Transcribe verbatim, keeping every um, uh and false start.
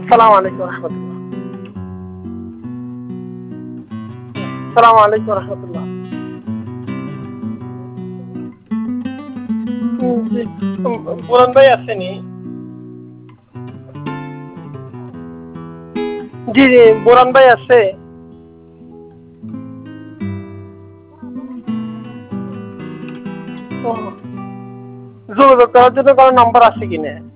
সালাম আলাইকুম রহমতুল্লাহ। সালাম আলাইকুম রহমতুল্লাহ। জি, বোরন ভাই আসেনি? জি জি, বোরন ভাই আছে? যোগাযোগ করার জন্য কারো নাম্বার আছে কিনা?